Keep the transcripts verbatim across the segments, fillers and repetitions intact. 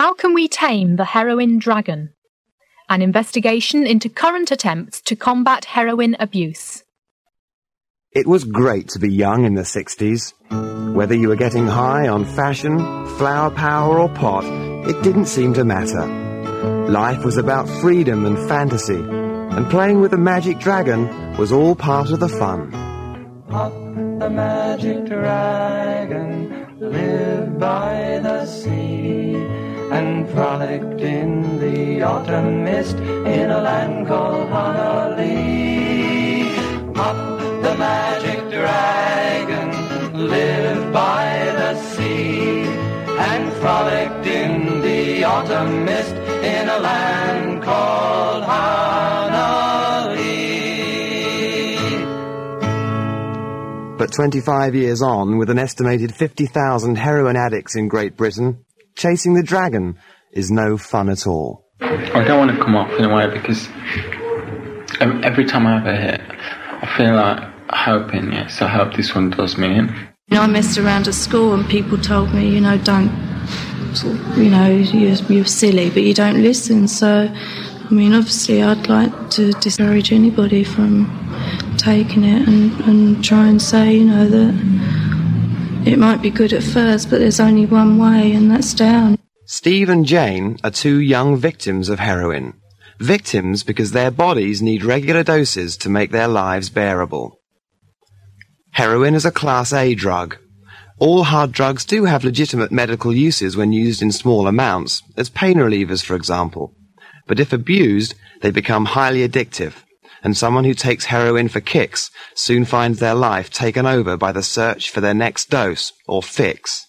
How can we tame the heroin dragon? An investigation into current attempts to combat heroin abuse. It was great to be young in the sixties. Whether you were getting high on fashion, flower power or pot, it didn't seem to matter. Life was about freedom and fantasy, and playing with the magic dragon was all part of the fun. Puff the magic dragon lived by the sea and frolicked in the autumn mist in a land called Honolulu. Puff the magic dragon lived by the sea and frolicked in the autumn mist in a land called Honolulu. But twenty-five years on, with an estimated fifty thousand heroin addicts in Great Britain, chasing the dragon is no fun at all. I don't want to come off in a way because every time I have a hit, I feel like hoping, yes, I hope this one does me in. You know, I messed around at school and people told me, you know, don't, you know, you're, you're silly, but you don't listen. So, I mean, obviously I'd like to discourage anybody from taking it and, and try and say, you know, that it might be good at first, but there's only one way, and that's down. Steve and Jane are two young victims of heroin. Victims because their bodies need regular doses to make their lives bearable. Heroin is a Class A drug. All hard drugs do have legitimate medical uses when used in small amounts, as pain relievers, for example. But if abused, they become highly addictive, and someone who takes heroin for kicks soon finds their life taken over by the search for their next dose, or fix.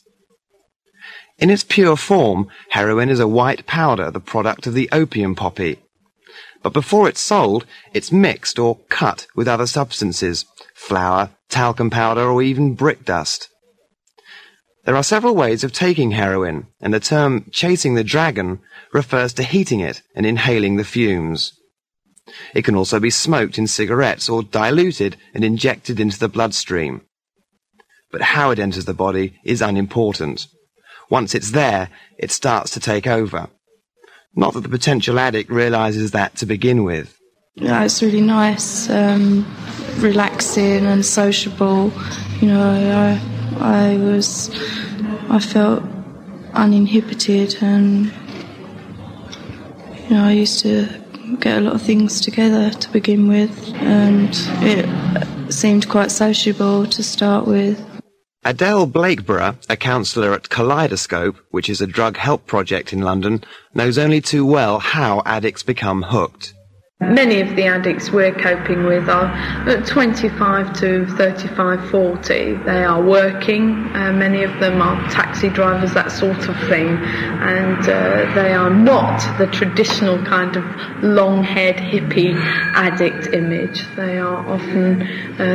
In its pure form, heroin is a white powder, the product of the opium poppy. But before it's sold, it's mixed or cut with other substances, flour, talcum powder, or even brick dust. There are several ways of taking heroin, and the term chasing the dragon refers to heating it and inhaling the fumes. It can also be smoked in cigarettes or diluted and injected into the bloodstream. But how it enters the body is unimportant. Once it's there, it starts to take over. Not that the potential addict realises that to begin with. Yeah, it's really nice, um, relaxing and sociable. You know, I, I was, I felt uninhibited, and you know, I used to get a lot of things together to begin with, and it seemed quite sociable to start with. Adele Blakeborough, a counsellor at Kaleidoscope, which is a drug help project in London, knows only too well how addicts become hooked. Many of the addicts we're coping with are twenty-five to thirty-five, forty. They are working, uh, many of them are taxi drivers, that sort of thing, and uh, they are not the traditional kind of long-haired hippie addict image. They are often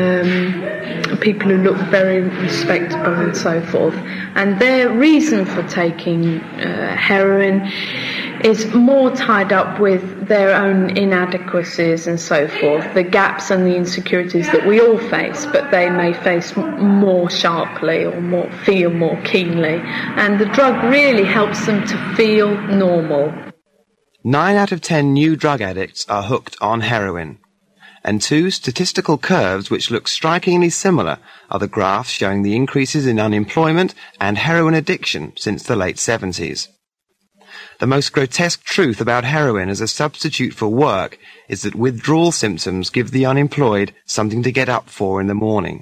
um, people who look very respectable and so forth. And their reason for taking uh, heroin is more tied up with their own inadequacies and so forth, the gaps and the insecurities that we all face, but they may face more sharply or more feel more keenly. And the drug really helps them to feel normal. Nine out of ten new drug addicts are hooked on heroin. And two statistical curves which look strikingly similar are the graphs showing the increases in unemployment and heroin addiction since the late seventies. The most grotesque truth about heroin as a substitute for work is that withdrawal symptoms give the unemployed something to get up for in the morning.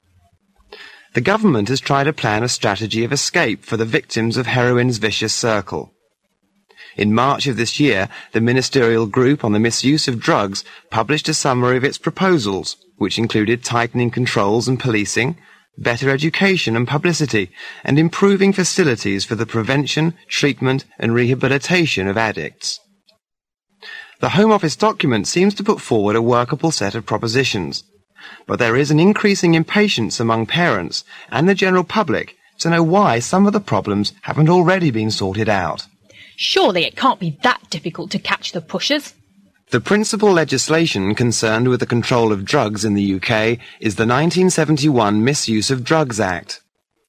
The government has tried to plan a strategy of escape for the victims of heroin's vicious circle. In March of this year, the Ministerial Group on the Misuse of Drugs published a summary of its proposals, which included tightening controls and policing, better education and publicity, and improving facilities for the prevention, treatment and rehabilitation of addicts. The Home Office document seems to put forward a workable set of propositions, but there is an increasing impatience among parents and the general public to know why some of the problems haven't already been sorted out. Surely it can't be that difficult to catch the pushers. The principal legislation concerned with the control of drugs in the U K is the nineteen seventy-one Misuse of Drugs Act.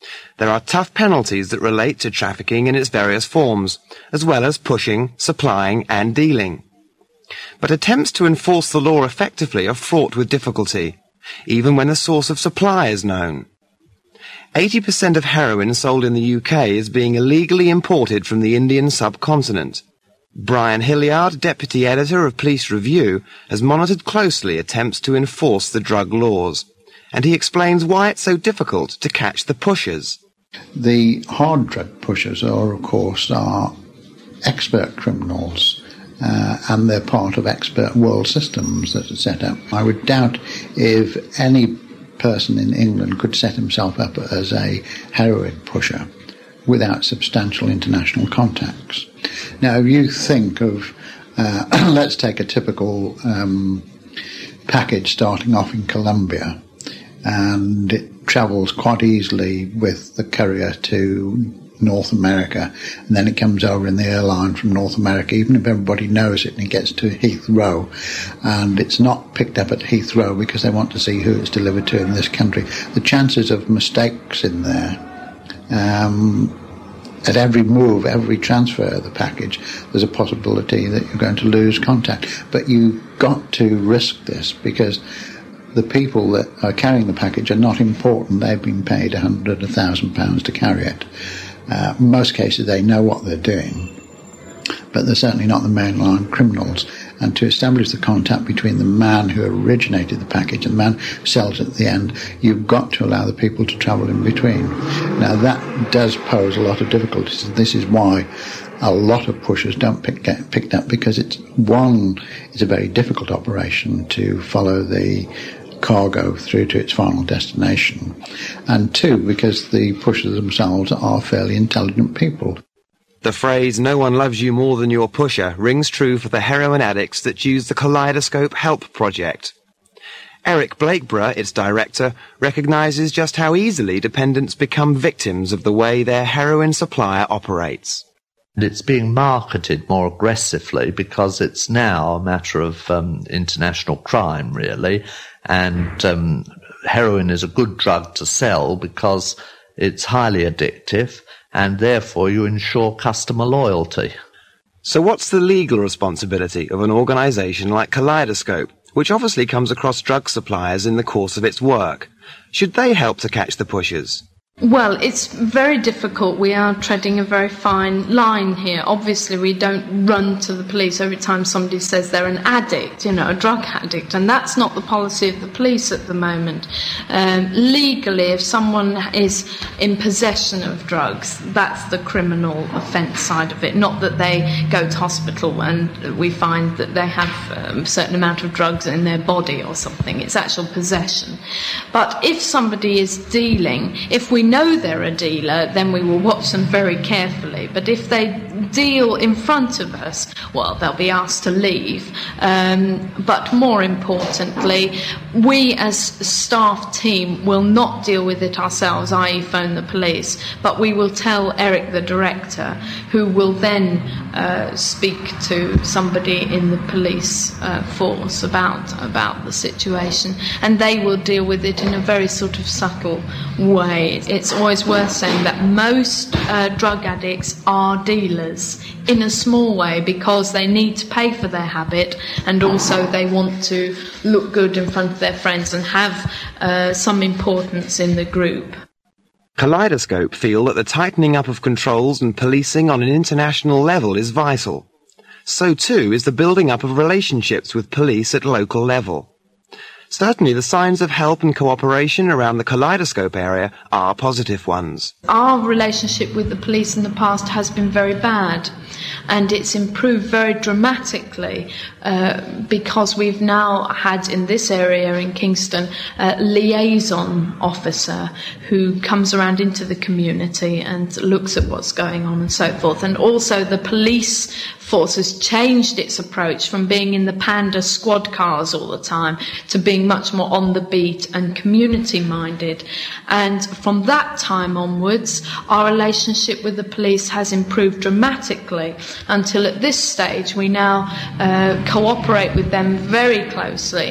There are tough penalties that relate to trafficking in its various forms, as well as pushing, supplying and dealing. But attempts to enforce the law effectively are fraught with difficulty, even when the source of supply is known. eighty percent of heroin sold in the U K is being illegally imported from the Indian subcontinent. Brian Hilliard, Deputy Editor of Police Review, has monitored closely attempts to enforce the drug laws, and he explains why it's so difficult to catch the pushers. The hard drug pushers are, of course, are expert criminals, uh, and they're part of expert world systems that are set up. I would doubt if any person in England could set himself up as a heroin pusher without substantial international contacts. Now, if you think of, uh, let's take a typical um, package starting off in Colombia, and it travels quite easily with the courier to North America, and then it comes over in the airline from North America, even if everybody knows it, and it gets to Heathrow, and it's not picked up at Heathrow because they want to see who it's delivered to in this country. The chances of mistakes in there, um, at every move, every transfer of the package, there's a possibility that you're going to lose contact. But you've got to risk this, because the people that are carrying the package are not important. They've been paid a hundred, a thousand pounds to carry it. Uh, in most cases, they know what they're doing, but they're certainly not the mainline criminals. And to establish the contact between the man who originated the package and the man who sells it at the end, you've got to allow the people to travel in between. Now, that does pose a lot of difficulties, and this is why a lot of pushers don't pick, get picked up, because it's, one, it's a very difficult operation to follow the cargo through to its final destination, and two, because the pushers themselves are fairly intelligent people. The phrase, "no one loves you more than your pusher," rings true for the heroin addicts that use the Kaleidoscope Help project. Eric Blakeborough, its director, recognises just how easily dependents become victims of the way their heroin supplier operates. It's being marketed more aggressively because it's now a matter of um, international crime, really, and um, heroin is a good drug to sell because it's highly addictive, and therefore you ensure customer loyalty. So what's the legal responsibility of an organisation like Kaleidoscope, which obviously comes across drug suppliers in the course of its work? Should they help to catch the pushers? Well, it's very difficult. We are treading a very fine line here. Obviously, we don't run to the police every time somebody says they're an addict, you know, a drug addict, and that's not the policy of the police at the moment. Um, legally, if someone is in possession of drugs, that's the criminal offence side of it, not that they go to hospital and we find that they have um, a certain amount of drugs in their body or something. It's actual possession. But if somebody is dealing, if we know they're a dealer, then we will watch them very carefully. But if they deal in front of us, well, they'll be asked to leave. Um, but more importantly, we as a staff team will not deal with it ourselves, that is phone the police, but we will tell Eric, the director, who will then uh, speak to somebody in the police uh, force about, about the situation, and they will deal with it in a very sort of subtle way. It's always worth saying that most uh, drug addicts are dealers in a small way, because they need to pay for their habit, and also they want to look good in front of their friends and have uh, some importance in the group. Kaleidoscope feel that the tightening up of controls and policing on an international level is vital. So too is the building up of relationships with police at local level. Certainly the signs of help and cooperation around the Kaleidoscope area are positive ones. Our relationship with the police in the past has been very bad, and it's improved very dramatically uh, because we've now had in this area in Kingston a liaison officer who comes around into the community and looks at what's going on and so forth. And also the police force has changed its approach from being in the Panda squad cars all the time to being much more on the beat and community minded. And from that time onwards, our relationship with the police has improved dramatically, until at this stage we now uh, cooperate with them very closely.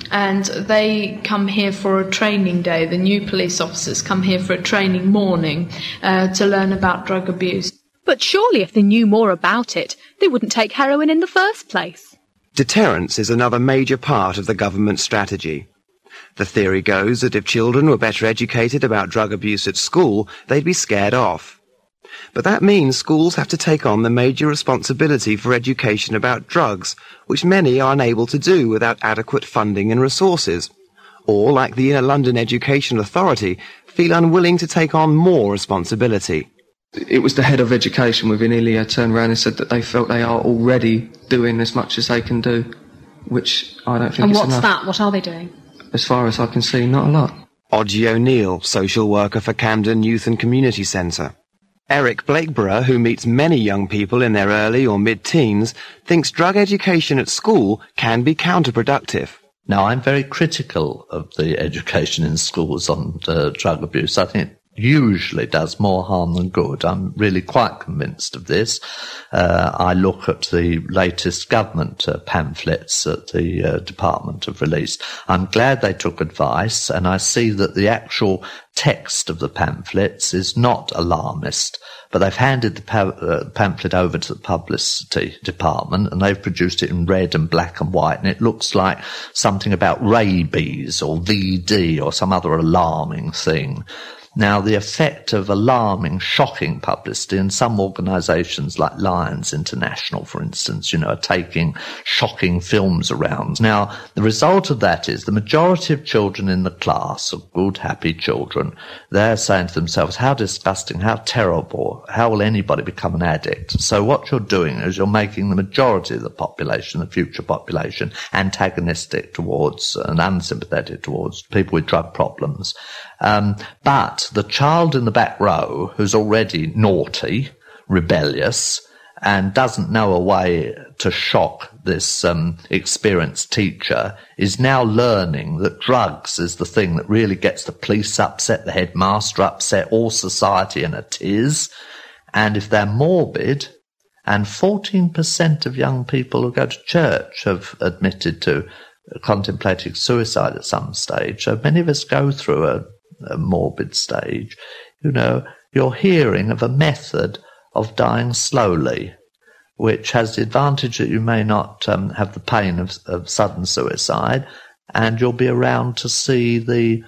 and they come here for a training day. The new police officers come here for a training morning uh, to learn about drug abuse. But surely if they knew more about it, they wouldn't take heroin in the first place. Deterrence is another major part of the government strategy. The theory goes that if children were better educated about drug abuse at school, they'd be scared off. But that means schools have to take on the major responsibility for education about drugs, which many are unable to do without adequate funding and resources, or, like the Inner London Education Authority, feel unwilling to take on more responsibility. It was the head of education within I L I A turned around and said that they felt they are already doing as much as they can do, which I don't think and is what's enough. that? What are they doing? As far as I can see, not a lot. Odgie O'Neill, social worker for Camden Youth and Community Centre. Eric Blakeborough, who meets many young people in their early or mid-teens, thinks drug education at school can be counterproductive. Now, I'm very critical of the education in schools on uh, drug abuse. I think it usually does more harm than good. I'm really quite convinced of this. Uh, I look at the latest government uh, pamphlets that the uh, department have released. I'm glad they took advice, and I see that the actual text of the pamphlets is not alarmist, but they've handed the pa- uh, pamphlet over to the publicity department, and they've produced it in red and black and white, and it looks like something about rabies or V D or some other alarming thing. Now, the effect of alarming, shocking publicity, and some organisations like Lions International, for instance, you know, are taking shocking films around. Now, the result of that is the majority of children in the class are good, happy children. They're saying to themselves, how disgusting, how terrible, how will anybody become an addict? So what you're doing is you're making the majority of the population, the future population, antagonistic towards and unsympathetic towards people with drug problems. Um, but the child in the back row who's already naughty, rebellious, and doesn't know a way to shock this um, experienced teacher is now learning that drugs is the thing that really gets the police upset, the headmaster upset, all society in a tiz. And if they're morbid, and fourteen percent of young people who go to church have admitted to contemplating suicide at some stage, so many of us go through a a morbid stage, you know, you're hearing of a method of dying slowly, which has the advantage that you may not um, have the pain of, of sudden suicide, and you'll be around to see the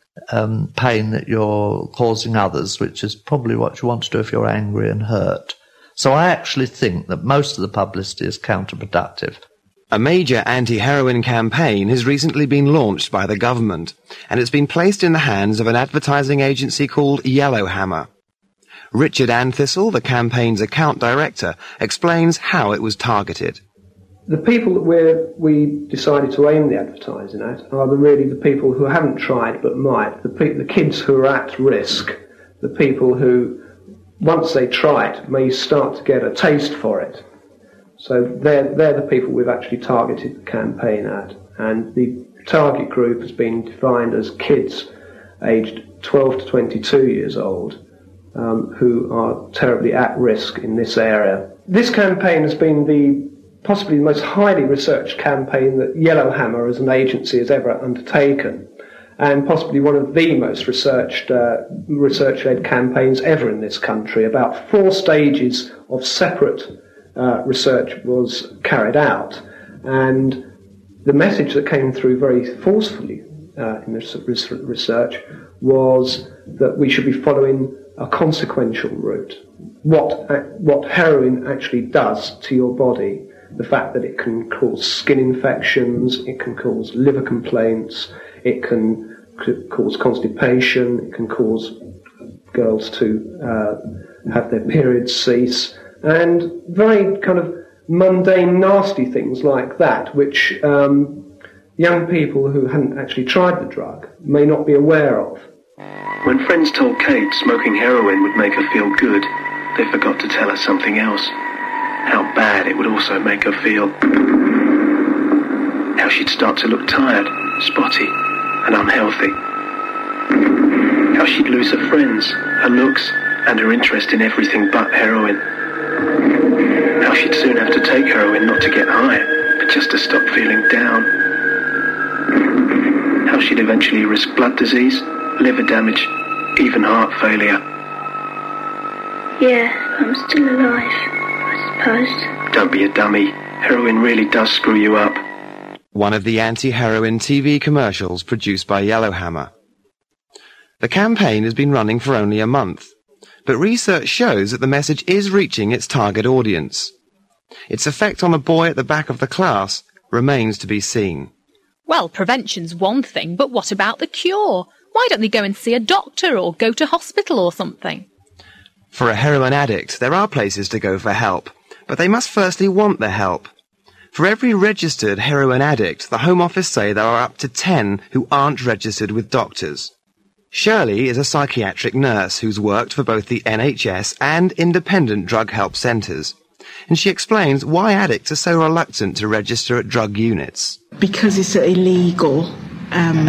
um, pain that you're causing others, which is probably what you want to do if you're angry and hurt. So I actually think that most of the publicity is counterproductive. A major anti-heroin campaign has recently been launched by the government, and it's been placed in the hands of an advertising agency called Yellowhammer. Richard Anthistle, the campaign's account director, explains how it was targeted. The people that we're, we decided to aim the advertising at are the, really the people who haven't tried but might, the, pe- the kids who are at risk, the people who, once they try it, may start to get a taste for it. So they're, they're the people we've actually targeted the campaign at. And the target group has been defined as kids aged twelve to twenty-two years old um, who are terribly at risk in this area. This campaign has been the possibly the most highly researched campaign that Yellowhammer as an agency has ever undertaken, and possibly one of the most researched, uh, research-led campaigns ever in this country. About four stages of separate Uh, research was carried out, and the message that came through very forcefully uh, in this research was that we should be following a consequential route. What what heroin actually does to your body, the fact that it can cause skin infections, it can cause liver complaints, it can c- cause constipation, it can cause girls to uh, have their periods cease, and very kind of mundane, nasty things like that, which um, young people who hadn't actually tried the drug may not be aware of. When friends told Kate smoking heroin would make her feel good, they forgot to tell her something else. How bad it would also make her feel. How she'd start to look tired, spotty, and unhealthy. How she'd lose her friends, her looks, and her interest in everything but heroin. How she'd soon have to take heroin not to get high, but just to stop feeling down. How she'd eventually risk blood disease, liver damage, even heart failure. Yeah, I'm still alive, I suppose. Don't be a dummy. Heroin really does screw you up. One of the anti-heroin T V commercials produced by Yellowhammer. The campaign has been running for only a month, but research shows that the message is reaching its target audience. Its effect on a boy at the back of the class remains to be seen. Well, prevention's one thing, but what about the cure? Why don't they go and see a doctor or go to hospital or something? For a heroin addict, there are places to go for help, but they must firstly want the help. For every registered heroin addict, the Home Office say there are up to ten who aren't registered with doctors. Shirley is a psychiatric nurse who's worked for both the N H S and independent drug help centres, and she explains why addicts are so reluctant to register at drug units. Because it's an illegal um,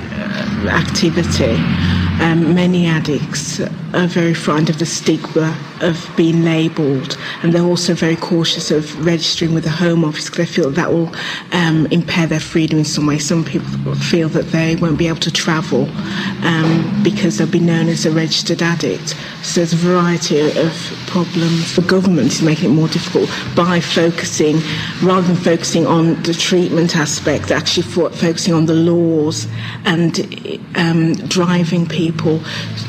activity. Um, many addicts are very frightened of the stigma of being labelled, and they're also very cautious of registering with the Home Office because they feel that will um, impair their freedom in some way. Some people feel that they won't be able to travel um, because they'll be known as a registered addict. So there's a variety of problems. The government is making it more difficult by focusing, rather than focusing on the treatment aspect, actually for, focusing on the laws and um, driving people people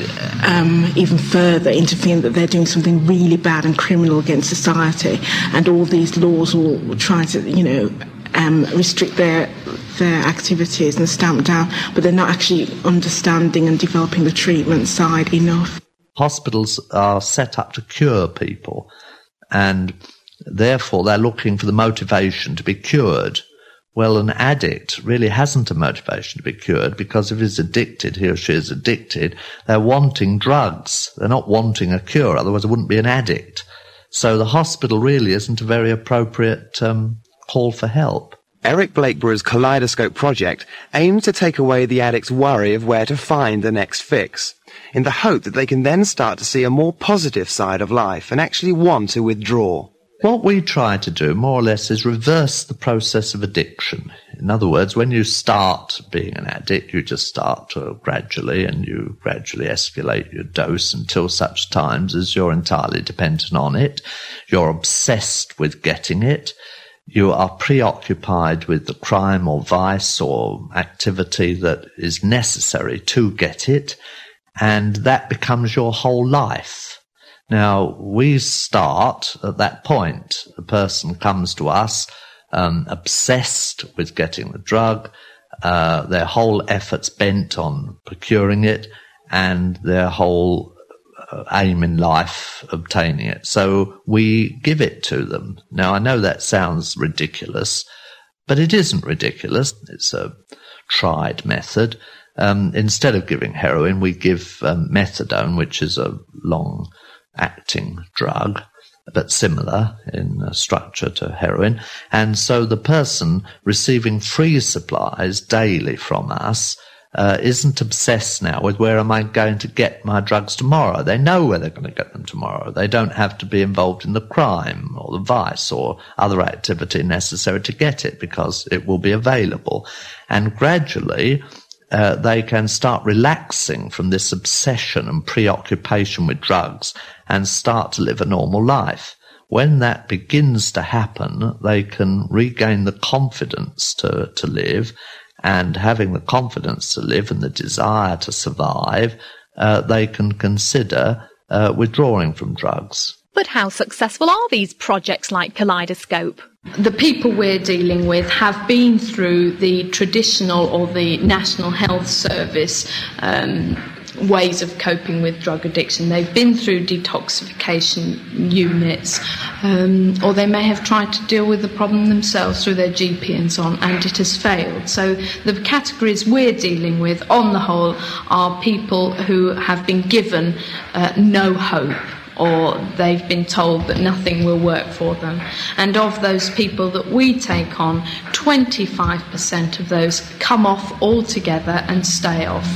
um, even further into feeling that they're doing something really bad and criminal against society, and all these laws will try to, you know, um, restrict their their activities and stamp down, but they're not actually understanding and developing the treatment side enough. Hospitals are set up to cure people, and therefore they're looking for the motivation to be cured. Well, an addict really hasn't a motivation to be cured, because if he's addicted, he or she is addicted, they're wanting drugs. They're not wanting a cure, otherwise it wouldn't be an addict. So the hospital really isn't a very appropriate um, call for help. Eric Blakeborough's Kaleidoscope project aims to take away the addict's worry of where to find the next fix, in the hope that they can then start to see a more positive side of life and actually want to withdraw. What we try to do, more or less, is reverse the process of addiction. In other words, when you start being an addict, you just start to gradually, and you gradually escalate your dose until such times as you're entirely dependent on it. You're obsessed with getting it. You are preoccupied with the crime or vice or activity that is necessary to get it, and that becomes your whole life. Now, we start at that point. A person comes to us um, obsessed with getting the drug, uh, their whole efforts bent on procuring it, and their whole uh, aim in life obtaining it. So we give it to them. Now, I know that sounds ridiculous, but it isn't ridiculous. It's a tried method. Um, instead of giving heroin, we give um, methadone, which is a long acting drug, but similar in uh, structure to heroin. And so the person receiving free supplies daily from us uh, isn't obsessed now with where am I going to get my drugs tomorrow. They know where they're going to get them tomorrow. They don't have to be involved in the crime or the vice or other activity necessary to get it, because it will be available. And gradually Uh, they can start relaxing from this obsession and preoccupation with drugs and start to live a normal life. When that begins to happen, they can regain the confidence to, to live, and having the confidence to live and the desire to survive, uh, they can consider uh, withdrawing from drugs. But how successful are these projects like Kaleidoscope? The people we're dealing with have been through the traditional or the National Health Service um, ways of coping with drug addiction. They've been through detoxification units, um, or they may have tried to deal with the problem themselves through their G P and so on, and it has failed. So the categories we're dealing with, on the whole, are people who have been given uh, no hope, or they've been told that nothing will work for them. And of those people that we take on, twenty-five percent of those come off altogether and stay off.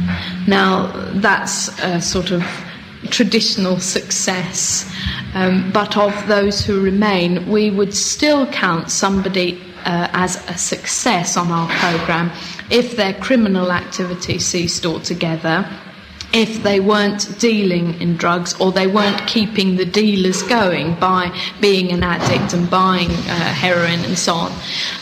Now, that's a sort of traditional success, um, but of those who remain, we would still count somebody Uh, as a success on our programme if their criminal activity ceased altogether, if they weren't dealing in drugs or they weren't keeping the dealers going by being an addict and buying uh, heroin and so on,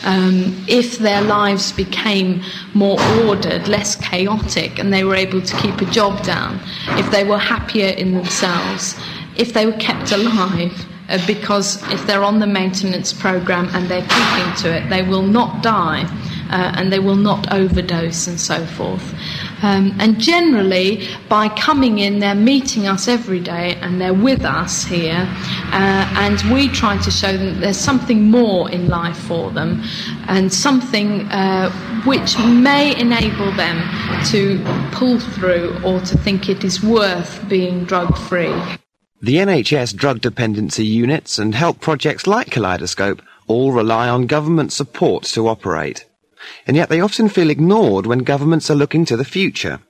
um, if their lives became more ordered, less chaotic, and they were able to keep a job down, if they were happier in themselves, if they were kept alive, uh, because if they're on the maintenance program and they're keeping to it, they will not die uh, and they will not overdose and so forth. Um, and generally, by coming in, they're meeting us every day and they're with us here, uh, and we try to show them there's something more in life for them and something uh, which may enable them to pull through or to think it is worth being drug-free. The N H S drug dependency units and help projects like Kaleidoscope all rely on government support to operate. And yet they often feel ignored when governments are looking to the future.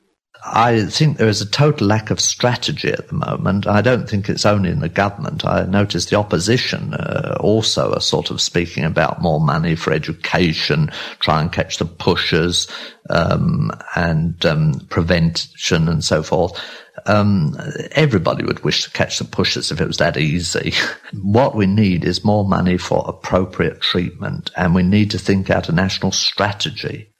I think there is a total lack of strategy at the moment. I don't think it's only in the government. I notice the opposition uh, also are sort of speaking about more money for education, try and catch the pushers, um, and um, prevention and so forth. Um, everybody would wish to catch the pushers if it was that easy. What we need is more money for appropriate treatment, and we need to think out a national strategy.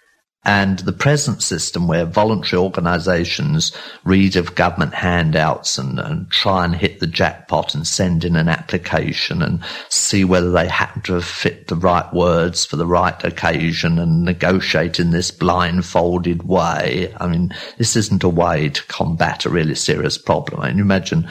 And the present system where voluntary organisations read of government handouts and, and try and hit the jackpot and send in an application and see whether they happen to have fit the right words for the right occasion and negotiate in this blindfolded way. I mean, this isn't a way to combat a really serious problem. I mean, you imagine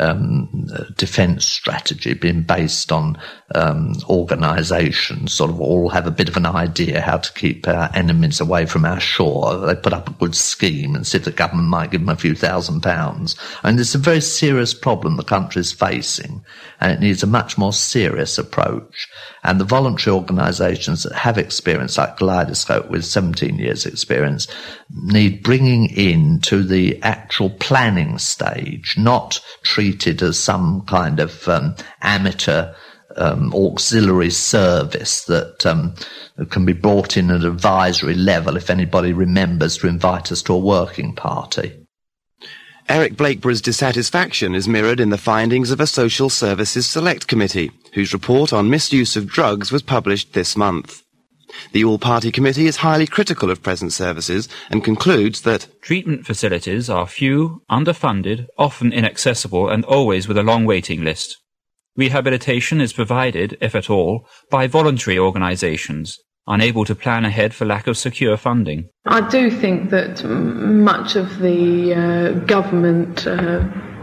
um, defence strategy being based on um, organisations sort of all have a bit of an idea how to keep our enemies away from our shore. They put up a good scheme and see if the government might give them a few thousand pounds. I mean, it's a very serious problem the country's facing, and it needs a much more serious approach. And the voluntary organisations that have experience, like Kaleidoscope with seventeen years experience, need bringing in to the actual planning stage, not treated as some kind of um, amateur Um, auxiliary service that um, can be brought in at advisory level if anybody remembers to invite us to a working party. Eric Blakeborough's dissatisfaction is mirrored in the findings of a Social Services Select Committee, whose report on misuse of drugs was published this month. The All-Party Committee is highly critical of present services and concludes that treatment facilities are few, underfunded, often inaccessible, and always with a long waiting list. Rehabilitation is provided, if at all, by voluntary organisations, unable to plan ahead for lack of secure funding. I do think that much of the uh, government uh,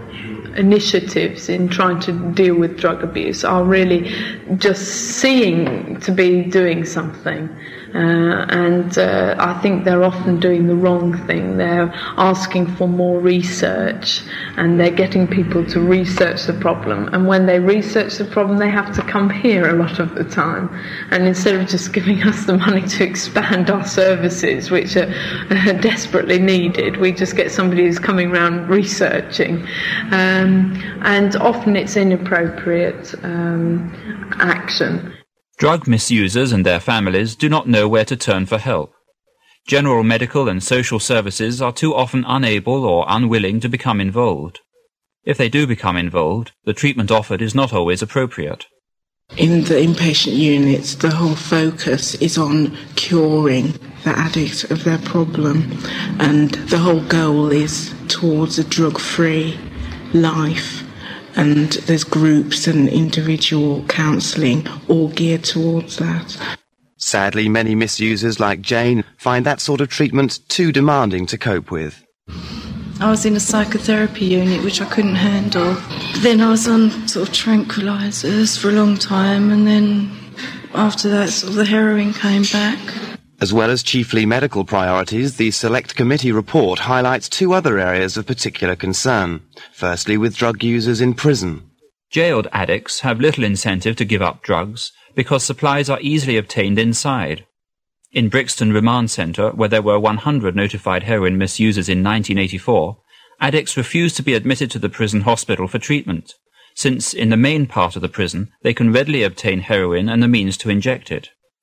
initiatives in trying to deal with drug abuse are really just seeing to be doing something. Uh, and uh, I think they're often doing the wrong thing. They're asking for more research, and they're getting people to research the problem. And when they research the problem, they have to come here a lot of the time. And instead of just giving us the money to expand our services, which are uh, desperately needed, we just get somebody who's coming around researching. Um, and often it's inappropriate um, action. Drug misusers and their families do not know where to turn for help. General medical and social services are too often unable or unwilling to become involved. If they do become involved, the treatment offered is not always appropriate. In the inpatient units, the whole focus is on curing the addict of their problem, and the whole goal is towards a drug-free life. And there's groups and individual counselling all geared towards that. Sadly, many misusers like Jane find that sort of treatment too demanding to cope with. I was in a psychotherapy unit which I couldn't handle. Then I was on sort of tranquilizers for a long time, and then after that sort of the heroin came back. As well as chiefly medical priorities, the Select Committee report highlights two other areas of particular concern. Firstly, with drug users in prison. Jailed addicts have little incentive to give up drugs because supplies are easily obtained inside. In Brixton Remand Centre, where there were one hundred notified heroin misusers in nineteen eighty-four, addicts refused to be admitted to the prison hospital for treatment, since in the main part of the prison they can readily obtain heroin and the means to inject it.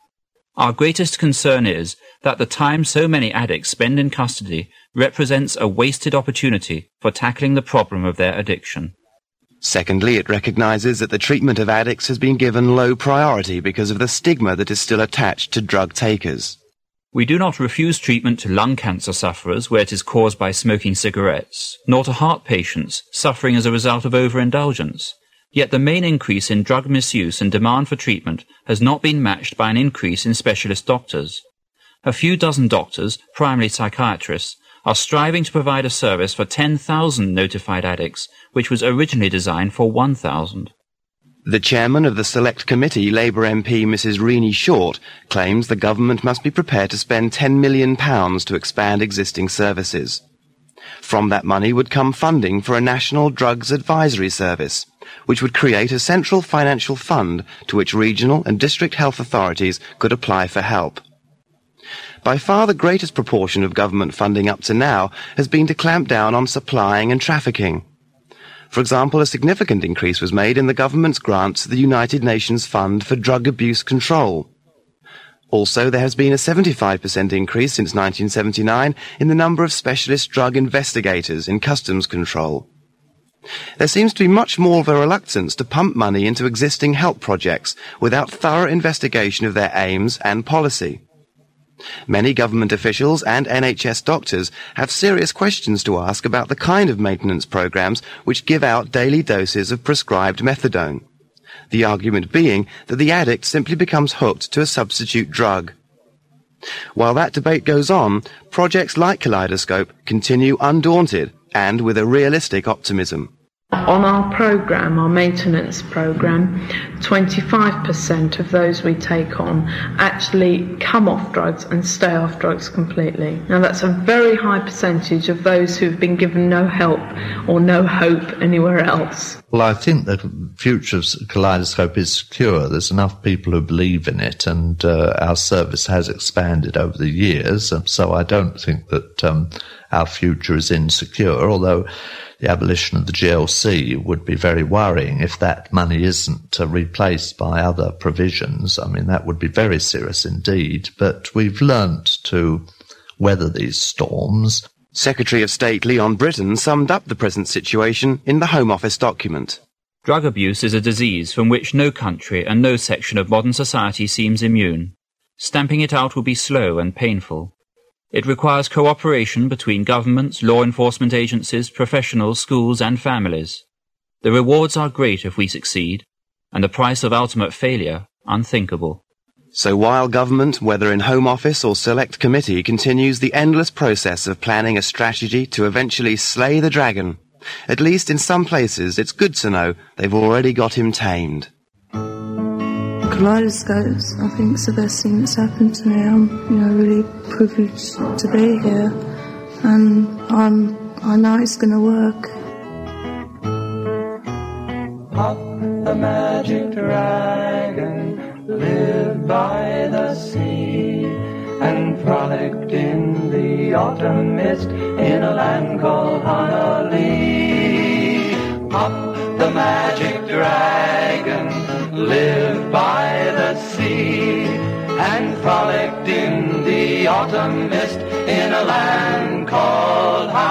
Our greatest concern is that the time so many addicts spend in custody represents a wasted opportunity for tackling the problem of their addiction. Secondly, it recognises that the treatment of addicts has been given low priority because of the stigma that is still attached to drug takers. We do not refuse treatment to lung cancer sufferers where it is caused by smoking cigarettes, nor to heart patients suffering as a result of overindulgence. Yet the main increase in drug misuse and demand for treatment has not been matched by an increase in specialist doctors. A few dozen doctors, primarily psychiatrists, are striving to provide a service for ten thousand notified addicts, which was originally designed for one thousand. The chairman of the Select Committee, Labour M P Missus Renee Short, claims the government must be prepared to spend ten million pounds to expand existing services. From that money would come funding for a national drugs advisory service, which would create a central financial fund to which regional and district health authorities could apply for help. By far the greatest proportion of government funding up to now has been to clamp down on supplying and trafficking. For example, a significant increase was made in the government's grants to the United Nations Fund for Drug Abuse Control. Also, there has been a seventy-five percent increase since nineteen seventy-nine in the number of specialist drug investigators in customs control. There seems to be much more of a reluctance to pump money into existing help projects without thorough investigation of their aims and policy. Many government officials and N H S doctors have serious questions to ask about the kind of maintenance programs which give out daily doses of prescribed methadone. The argument being that the addict simply becomes hooked to a substitute drug. While that debate goes on, projects like Kaleidoscope continue undaunted and with a realistic optimism. On our programme, our maintenance programme, twenty-five percent of those we take on actually come off drugs and stay off drugs completely. Now that's a very high percentage of those who've been given no help or no hope anywhere else. Well, I think the future of Kaleidoscope is secure. There's enough people who believe in it, and uh, our service has expanded over the years, so I don't think that um, our future is insecure, although the abolition of the G L C would be very worrying if that money isn't uh, replaced by other provisions. I mean, that would be very serious indeed, but we've learnt to weather these storms. Secretary of State Leon Britton summed up the present situation in the Home Office document. Drug abuse is a disease from which no country and no section of modern society seems immune. Stamping it out will be slow and painful. It requires cooperation between governments, law enforcement agencies, professionals, schools and families. The rewards are great if we succeed, and the price of ultimate failure unthinkable. So while government, whether in Home Office or Select Committee, continues the endless process of planning a strategy to eventually slay the dragon, at least in some places it's good to know they've already got him tamed. Kaleidoscopes, I think it's the best thing that's happened to me. I'm, you know, really privileged to be here, and I'm, I know it's going to work. Puff the magic dragon lived by the sea and frolicked in the autumn mist in a land called Honolulu. Puff the magic dragon lived by the sea and frolicked in the autumn mist in a land called Honolulu.